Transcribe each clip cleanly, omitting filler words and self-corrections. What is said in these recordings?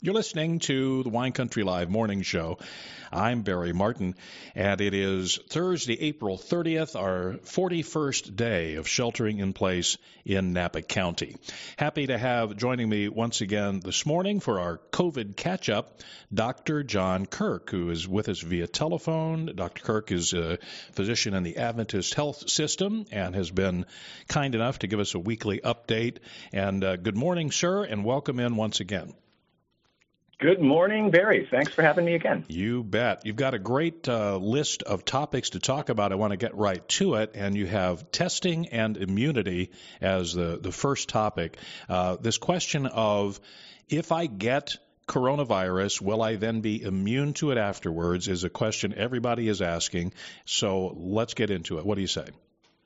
You're listening to the Wine Country Live Morning Show. I'm Barry Martin, and it is Thursday, April 30th, our 41st day of sheltering in place in Napa County. Happy to have joining me once again this morning for our COVID catch-up, Dr. John Kirk, who is with us via telephone. Dr. Kirk is a physician in the Adventist Health System and has been kind enough to give us a weekly update. And good morning, sir, and welcome in once again. Good morning, Barry. Thanks for having me again. You bet. You've got a great list of topics to talk about. I want to get right to it, and you have testing and immunity as the first topic. This question of, if I get coronavirus, will I then be immune to it afterwards, is a question everybody is asking. So let's get into it. What do you say?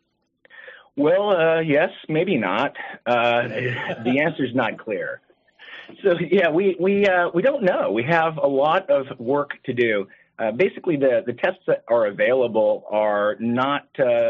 Well, yes, maybe not. The answer is not clear. So, yeah, we don't know. We have a lot of work to do. Basically, the tests that are available are not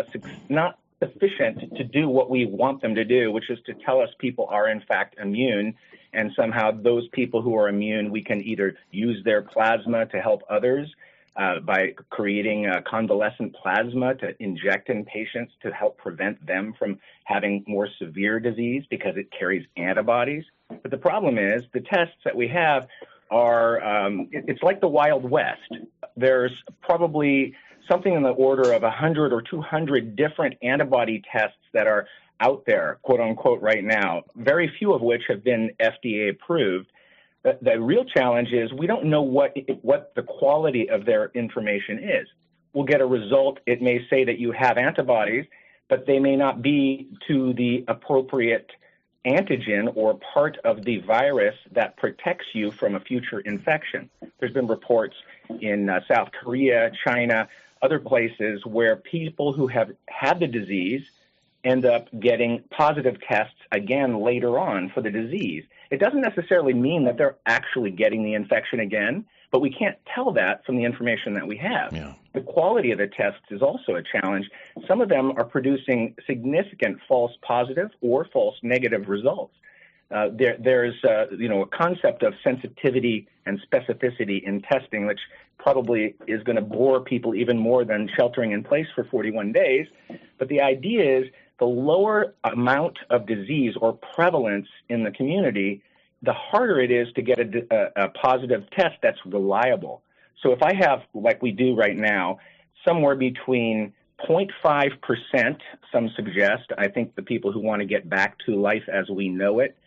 sufficient to do what we want them to do, which is to tell us people are, in fact, immune. And somehow those people who are immune, we can either use their plasma to help others by creating convalescent plasma to inject in patients to help prevent them from having more severe disease because it carries antibodies. But the problem is the tests that we have are, it's like the Wild West. There's probably something in the order of 100 or 200 different antibody tests that are out there, quote unquote, right now, very few of which have been FDA approved. The real challenge is we don't know what the quality of their information is. We'll get a result. It may say that you have antibodies, but they may not be to the appropriate antigen or part of the virus that protects you from a future infection. There's been reports in South Korea, China, other places where people who have had the disease end up getting positive tests again later on for the disease. It doesn't necessarily mean that they're actually getting the infection again, but we can't tell that from the information that we have. Yeah. The quality of the tests is also a challenge. Some of them are producing significant false positive or false negative results. There's a concept of sensitivity and specificity in testing, which probably is going to bore people even more than sheltering in place for 41 days. But the idea is the lower amount of disease or prevalence in the community, the harder it is to get a positive test that's reliable. So if I have, like we do right now, somewhere between 0.5%, some suggest, I think the people who want to get back to life as we know it,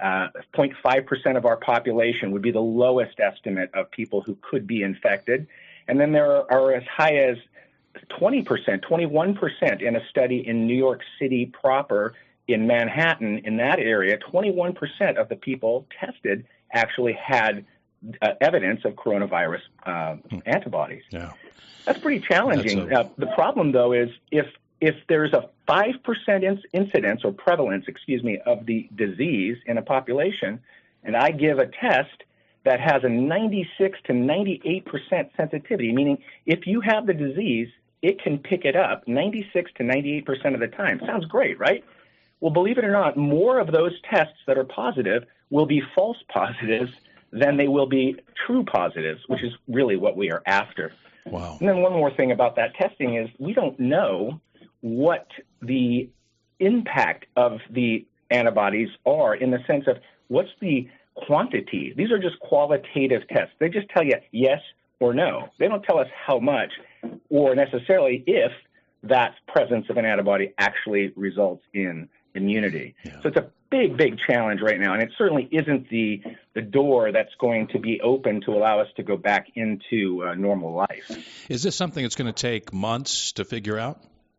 0.5% of our population would be the lowest estimate of people who could be infected. And then there are as high as 20%, 21% in a study in New York City proper, in Manhattan, in that area, 21% of the people tested actually had evidence of coronavirus antibodies. Yeah. That's pretty challenging. The problem, though, is if there's a 5% incidence or prevalence, of the disease in a population, and I give a test that has a 96 to 98% sensitivity, meaning if you have the disease, it can pick it up 96 to 98% of the time. Sounds great, right? Well, believe it or not, more of those tests that are positive will be false positives than they will be true positives, which is really what we are after. Wow. And then one more thing about that testing is we don't know what the impact of the antibodies are in the sense of what's the quantity. These are just qualitative tests. They just tell you yes or no. They don't tell us how much or necessarily if that presence of an antibody actually results in immunity. Yeah. So it's a big, big challenge right now, and it certainly isn't the door that's going to be open to allow us to go back into normal life. Is this something that's going to take months to figure out?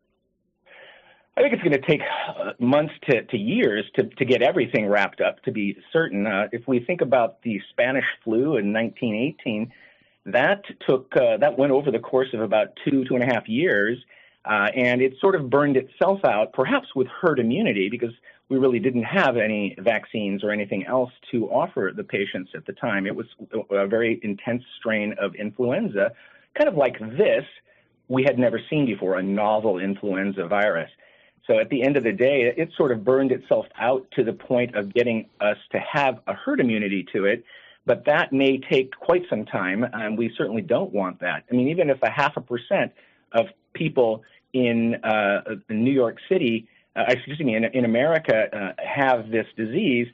I think it's going to take months to years to get everything wrapped up, to be certain. If we think about the Spanish flu in 1918, that went over the course of about 2.5 years, and it sort of burned itself out, perhaps with herd immunity, because we really didn't have any vaccines or anything else to offer the patients at the time. It was a very intense strain of influenza, kind of like this we had never seen before, a novel influenza virus. So at the end of the day, it sort of burned itself out to the point of getting us to have a herd immunity to it. but that may take quite some time, and we certainly don't want that. I mean, even if 0.5% of people in New York City, in America, have this disease,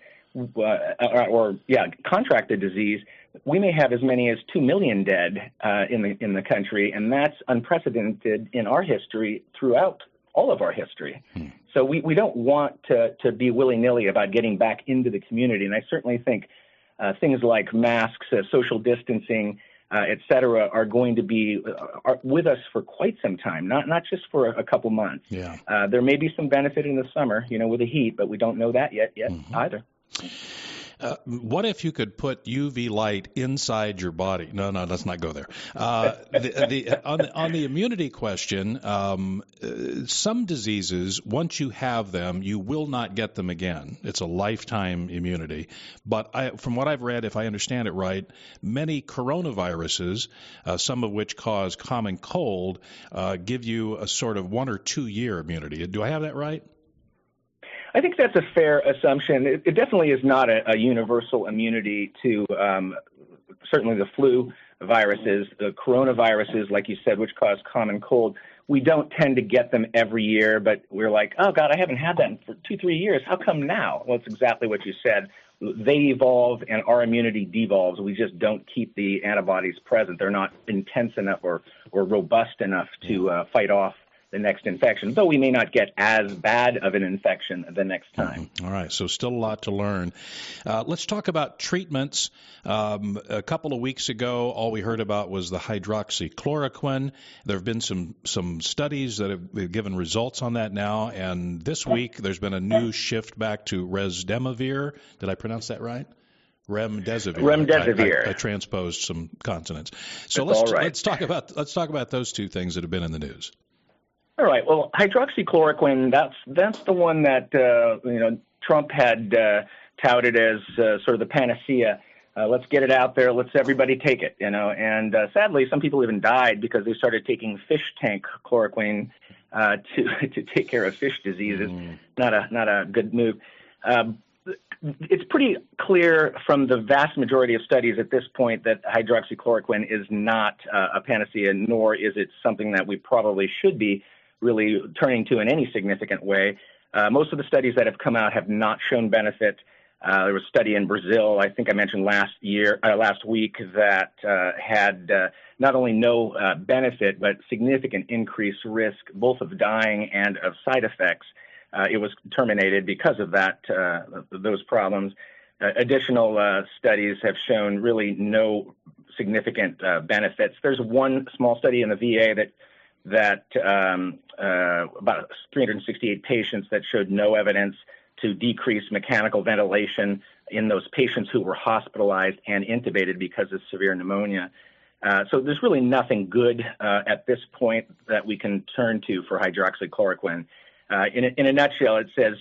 contract the disease, we may have as many as 2 million dead in the country, and that's unprecedented in our history throughout all of our history. So we don't want to be willy-nilly about getting back into the community, and I certainly think things like masks, social distancing, et cetera, are going to be with us for quite some time, not just for a couple months. Yeah. There may be some benefit in the summer, with the heat, but we don't know that yet either. What if you could put UV light inside your body? No, let's not go there. On the immunity question, some diseases, once you have them, you will not get them again. It's a lifetime immunity. But from what I've read, if I understand it right, many coronaviruses, some of which cause common cold, give you a sort of 1 or 2 year immunity. Do I have that right? I think that's a fair assumption. It definitely is not a universal immunity to certainly the flu viruses, the coronaviruses, like you said, which cause common cold. We don't tend to get them every year, but we're like, oh, God, I haven't had that for 2-3 years. How come now? Well, it's exactly what you said. They evolve and our immunity devolves. We just don't keep the antibodies present. They're not intense enough or robust enough to fight off the next infection, though we may not get as bad of an infection the next time. All right, so still a lot to learn. Let's talk about treatments. A couple of weeks ago, all we heard about was the hydroxychloroquine. There have been some studies that have given results on that now, and this week there's been a new shift back to Remdesivir. Did I pronounce that right? Remdesivir. I transposed some consonants. So let's talk about those two things that have been in the news. All right. Well, hydroxychloroquine, that's the one that Trump had touted as sort of the panacea. Let's get it out there. Let's everybody take it. And sadly, some people even died because they started taking fish tank chloroquine to take care of fish diseases. Not a good move. It's pretty clear from the vast majority of studies at this point that hydroxychloroquine is not a panacea, nor is it something that we probably should be really turning to in any significant way. Most of the studies that have come out have not shown benefit. There was a study in Brazil, I think I mentioned last week, that had not only no benefit, but significant increased risk, both of dying and of side effects. It was terminated because of those problems. Additional studies have shown really no significant benefits. There's one small study in the VA that about 368 patients that showed no evidence to decrease mechanical ventilation in those patients who were hospitalized and intubated because of severe pneumonia. So there's really nothing good at this point that we can turn to for hydroxychloroquine. In a nutshell, it says,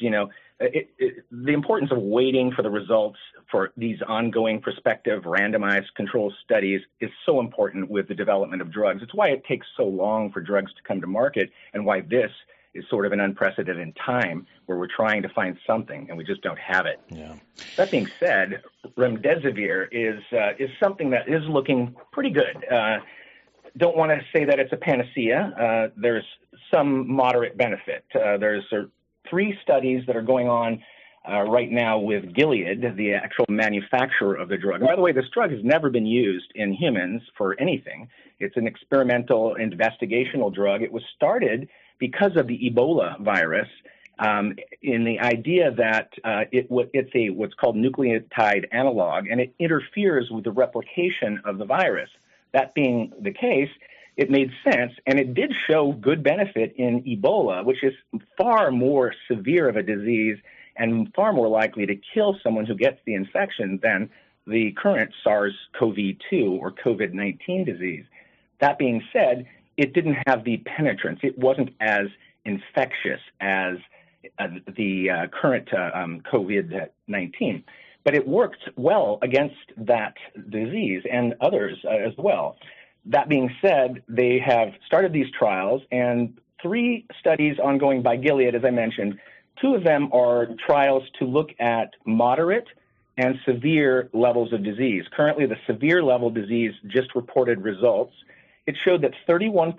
the importance of waiting for the results for these ongoing prospective randomized control studies is so important with the development of drugs. It's why it takes so long for drugs to come to market and why this is sort of an unprecedented time where we're trying to find something and we just don't have it. Yeah. That being said, Remdesivir is something that is looking pretty good. Don't want to say that it's a panacea. There's some moderate benefit. There's 3 studies that are going on right now with Gilead, the actual manufacturer of the drug. And by the way, this drug has never been used in humans for anything. It's an experimental investigational drug. It was started because of the Ebola virus, in the idea that it's what's called nucleotide analog, and it interferes with the replication of the virus. That being the case, it made sense, and it did show good benefit in Ebola, which is far more severe of a disease and far more likely to kill someone who gets the infection than the current SARS-CoV-2 or COVID-19 disease. That being said, it didn't have the penetrance. It wasn't as infectious as the current COVID-19, but it worked well against that disease and others as well. That being said, they have started these trials, and 3 studies ongoing by Gilead, as I mentioned. 2 of them are trials to look at moderate and severe levels of disease. Currently, the severe level disease just reported results. It showed that 31%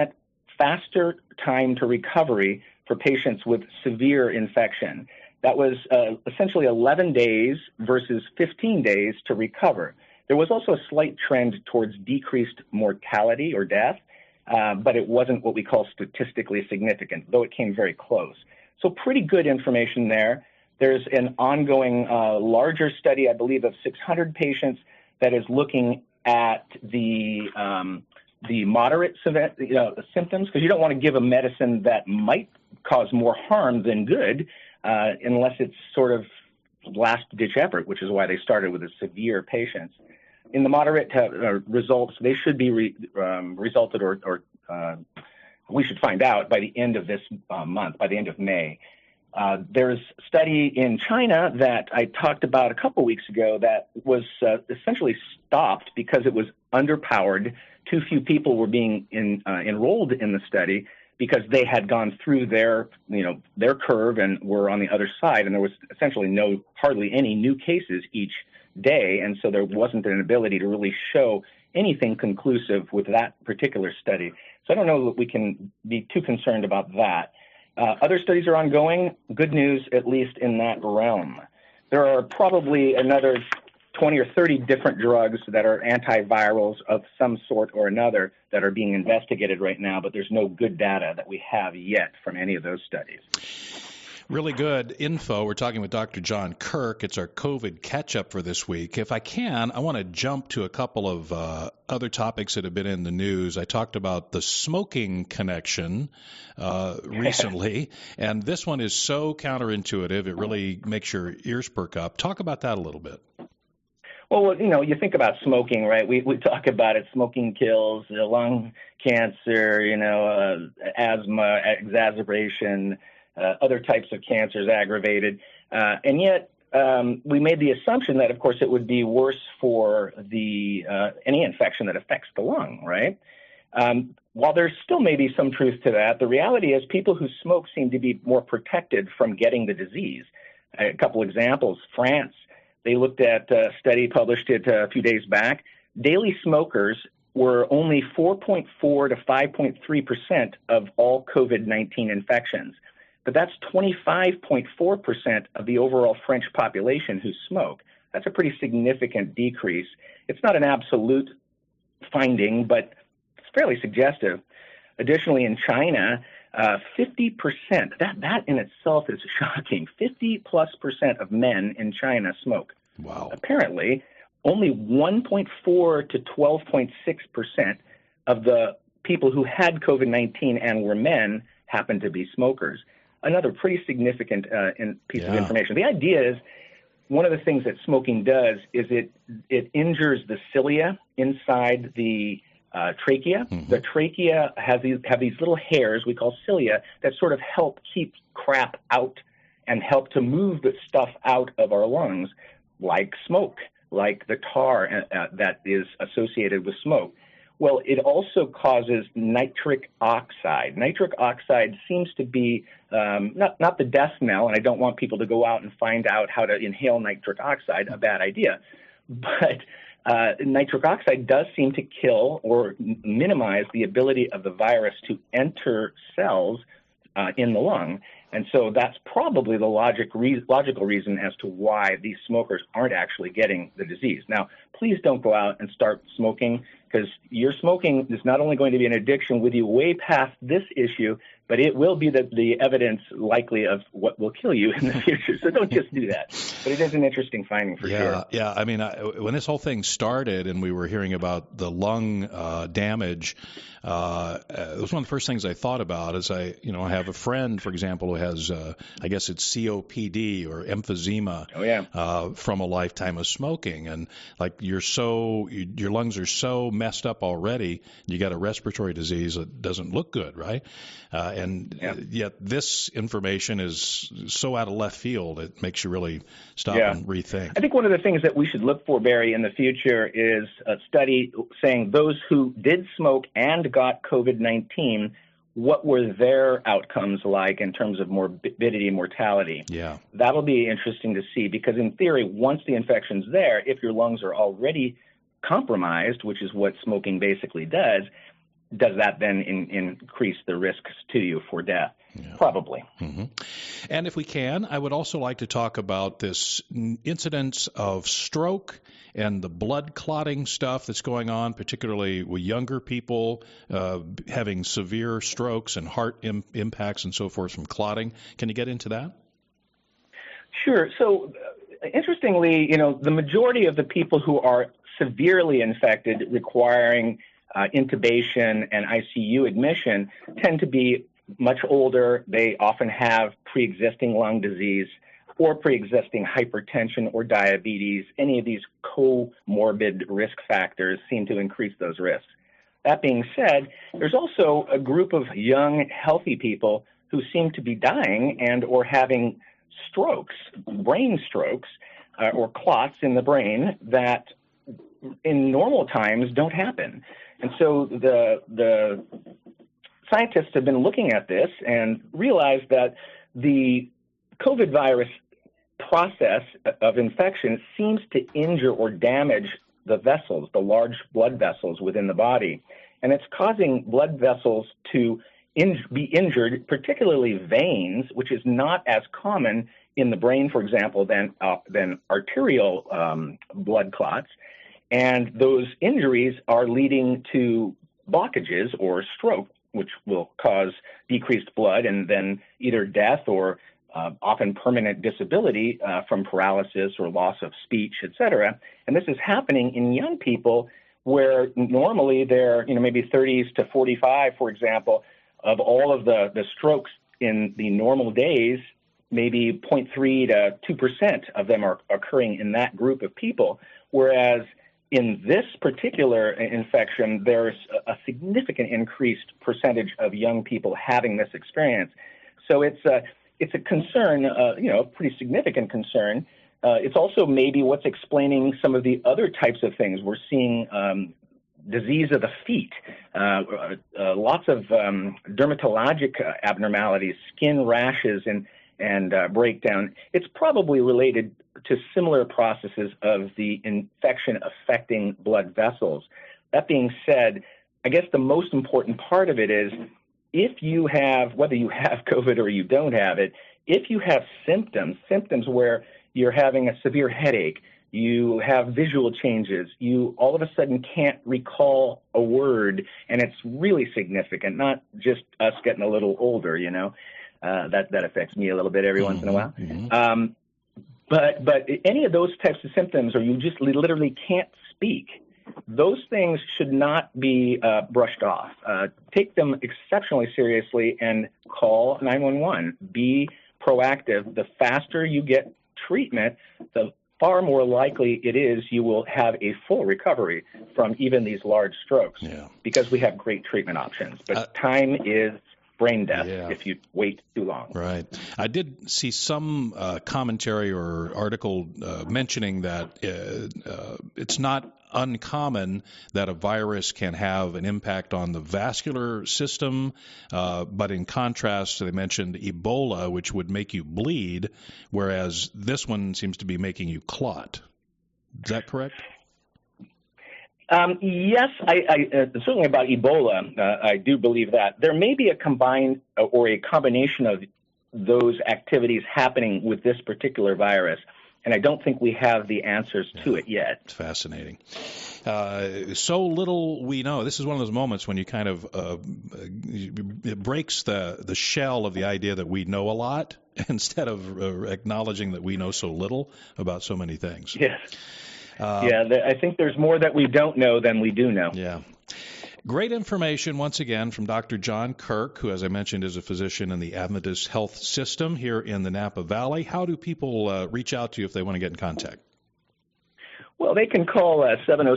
faster time to recovery for patients with severe infection. That was essentially 11 days versus 15 days to recover. There was also a slight trend towards decreased mortality or death, but it wasn't what we call statistically significant, though it came very close. So pretty good information there. There's an ongoing larger study, I believe, of 600 patients that is looking at the moderate symptoms, because you don't want to give a medicine that might cause more harm than good unless it's sort of last-ditch effort, which is why they started with the severe patients. In the moderate results, they should be resulted or we should find out by the end of this month, by the end of May. There's a study in China that I talked about a couple weeks ago that was essentially stopped because it was underpowered. Too few people were being enrolled in the study because they had gone through their curve and were on the other side, and there was essentially hardly any new cases each day, and so there wasn't an ability to really show anything conclusive with that particular study. So I don't know that we can be too concerned about that. Other studies are ongoing. Good news, at least in that realm. There are probably another 20 or 30 different drugs that are antivirals of some sort or another that are being investigated right now, but there's no good data that we have yet from any of those studies. Really good info. We're talking with Dr. John Kirk. It's our COVID catch-up for this week. If I can, I want to jump to a couple of other topics that have been in the news. I talked about the smoking connection recently, and this one is so counterintuitive, it really makes your ears perk up. Talk about that a little bit. Well, you think about smoking, right? We talk about it. Smoking kills, lung cancer, asthma, exacerbation, other types of cancers aggravated. And yet we made the assumption that, of course, it would be worse for any infection that affects the lung, right? While there's still maybe some truth to that, the reality is people who smoke seem to be more protected from getting the disease. A couple examples. France, they looked at a study, published it a few days back. Daily smokers were only 4.4 to 5.3% of all COVID-19 infections. But that's 25.4% of the overall French population who smoke. That's a pretty significant decrease. It's not an absolute finding, but it's fairly suggestive. Additionally, in China, 50%, that in itself is shocking. 50+% of men in China smoke. Wow. Apparently, only 1.4 to 12.6% of the people who had COVID-19 and were men happened to be smokers. Another pretty significant piece of information. The idea is one of the things that smoking does is it injures the cilia inside the trachea. Mm-hmm. The trachea have these little hairs we call cilia that sort of help keep crap out and help to move the stuff out of our lungs, like smoke, like the tar that is associated with smoke. Well, it also causes nitric oxide. Nitric oxide seems to be not the death knell, and I don't want people to go out and find out how to inhale nitric oxide, a bad idea. But nitric oxide does seem to kill or minimize the ability of the virus to enter cells in the lung. And so that's probably the logical reason as to why these smokers aren't actually getting the disease. Now, please don't go out and start smoking, because your smoking is not only going to be an addiction with you way past this issue, but it will be the evidence likely of what will kill you in the future. So don't just do that. But it is an interesting finding for sure. Yeah. I mean, when this whole thing started and we were hearing about the lung damage, it was one of the first things I thought about. Is I have a friend, for example, who has, I guess it's COPD or emphysema from a lifetime of smoking. And like your lungs are so messed up already, you got a respiratory disease that doesn't look good, right? Yet this information is so out of left field, it makes you really stop and rethink. I think one of the things that we should look for, Barry, in the future is a study saying those who did smoke and got COVID-19, what were their outcomes like in terms of morbidity and mortality? Yeah. That'll be interesting to see, because in theory, once the infection's there, if your lungs are already compromised, which is what smoking basically does that then increase the risks to you for death? Yeah. Probably. Mm-hmm. And if we can, I would also like to talk about this incidence of stroke and the blood clotting stuff that's going on, particularly with younger people having severe strokes and heart impacts and so forth from clotting. Can you get into that? Sure. So, interestingly, the majority of the people who are severely infected requiring intubation and ICU admission tend to be much older. They often have pre-existing lung disease or pre-existing hypertension or diabetes. Any of these comorbid risk factors seem to increase those risks. That being said, there's also a group of young, healthy people who seem to be dying and or having strokes, brain strokes, or clots in the brain that in normal times don't happen. And so the scientists have been looking at this and realized that the COVID virus process of infection seems to injure or damage the vessels, the large blood vessels within the body. And it's causing blood vessels to be injured, particularly veins, which is not as common in the brain, for example, than arterial blood clots. And those injuries are leading to blockages or stroke, which will cause decreased blood and then either death or often permanent disability from paralysis or loss of speech, et cetera. And this is happening in young people where normally they're, maybe 30s to 45, for example, of all of the strokes in the normal days, maybe 0.3 to 2% of them are occurring in that group of people, whereas in this particular infection, there's a significant increased percentage of young people having this experience. So it's a concern, a pretty significant concern. It's also maybe what's explaining some of the other types of things. We're seeing disease of the feet, lots of dermatologic abnormalities, skin rashes, and breakdown. It's probably related to similar processes of the infection affecting blood vessels. That being said, I guess the most important part of it is if you have, whether you have COVID or you don't have it, if you have symptoms where you're having a severe headache, you have visual changes, you all of a sudden can't recall a word, and it's really significant, not just us getting a little older, that affects me a little bit every once in a while. Mm-hmm. But any of those types of symptoms, or you just literally can't speak, those things should not be brushed off. Take them exceptionally seriously and call 911. Be proactive. The faster you get treatment, the far more likely it is you will have a full recovery from even these large strokes, because we have great treatment options. But time is brain death if you wait too long. Right. I did see some commentary or article mentioning that it's not uncommon that a virus can have an impact on the vascular system, but in contrast, they mentioned Ebola, which would make you bleed, whereas this one seems to be making you clot. Is that correct? Yes, I certainly about Ebola, I do believe that. There may be a combined or a combination of those activities happening with this particular virus, and I don't think we have the answers to it yet. It's fascinating. So little we know. This is one of those moments when you kind of it breaks the shell of the idea that we know a lot instead of acknowledging that we know so little about so many things. Yes. I think there's more that we don't know than we do know. Yeah. Great information, once again, from Dr. John Kirk, who, as I mentioned, is a physician in the Adventist Health System here in the Napa Valley. How do people reach out to you if they want to get in contact? Well, they can call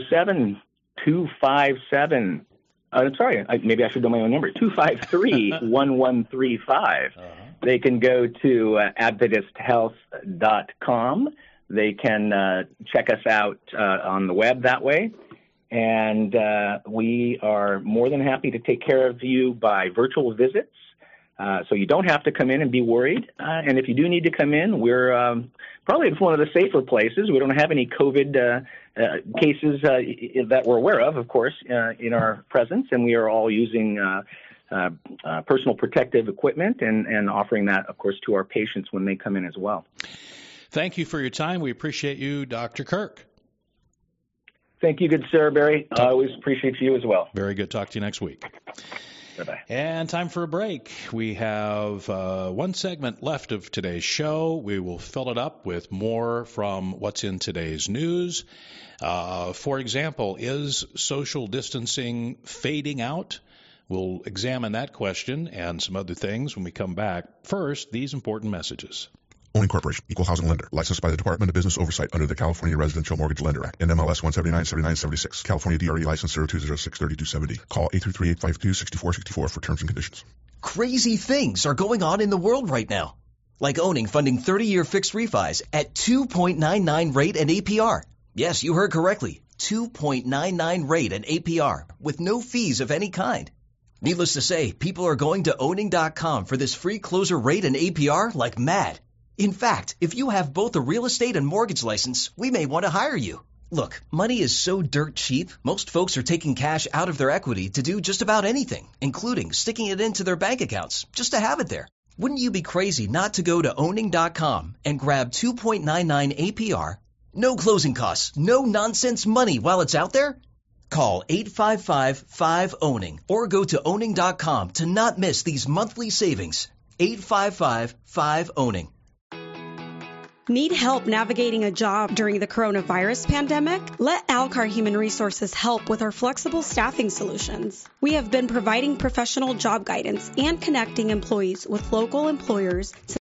707-257. Maybe I should know my own number, 253-1135. They can go to AdventistHealth.com. They can check us out on the web that way. And we are more than happy to take care of you by virtual visits. So you don't have to come in and be worried. And if you do need to come in, we're probably one of the safer places. We don't have any COVID cases that we're aware of course, in our presence. And we are all using personal protective equipment and offering that, of course, to our patients when they come in as well. Thank you for your time. We appreciate you, Dr. Kirk. Thank you, good sir, Barry. I always appreciate you as well. Very good. Talk to you next week. Bye-bye. And time for a break. We have one segment left of today's show. We will fill it up with more from what's in today's news. For example, is social distancing fading out? We'll examine that question and some other things when we come back. First, these important messages. Owning Corporation, Equal Housing Lender, licensed by the Department of Business Oversight under the California Residential Mortgage Lender Act, NMLS 1797976, California DRE license 02063270. Call 833-852-6464 for terms and conditions. Crazy things are going on in the world right now, like owning funding 30-year fixed refis at 2.99 rate and APR. Yes, you heard correctly, 2.99 rate and APR with no fees of any kind. Needless to say, people are going to owning.com for this free closer rate and APR like mad. In fact, if you have both a real estate and mortgage license, we may want to hire you. Look, money is so dirt cheap, most folks are taking cash out of their equity to do just about anything, including sticking it into their bank accounts, just to have it there. Wouldn't you be crazy not to go to owning.com and grab 2.99 APR, no closing costs, no nonsense money while it's out there? Call 855-5-OWNING or go to owning.com to not miss these monthly savings. 855-5-OWNING. Need help navigating a job during the coronavirus pandemic? Let Alcar Human Resources help with our flexible staffing solutions. We have been providing professional job guidance and connecting employees with local employers